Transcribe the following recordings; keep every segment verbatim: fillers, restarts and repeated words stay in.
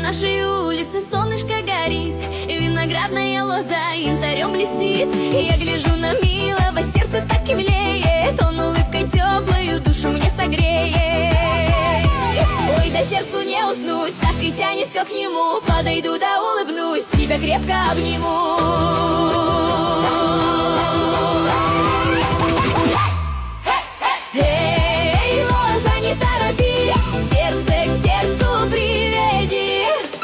нашей улице солнышко горит, виноградная лоза янтарем блестит. И я гляжу на милого, сердце так и млеет, он улыбкой теплою душу мне согреет. Ой, да сердцу не уснуть, так и тянет все к нему. Подойду да улыбнусь, тебя крепко обниму. Эй, лоза, не торопи, сердце к сердцу приведи.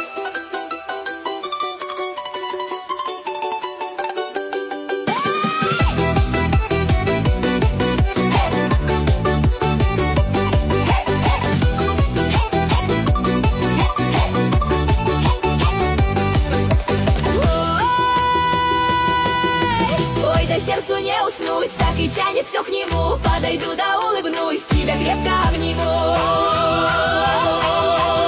Ой, да сердцу не уснуть, так и тянет все к нему. Подойду да улыбнусь, тебя крепко обниму.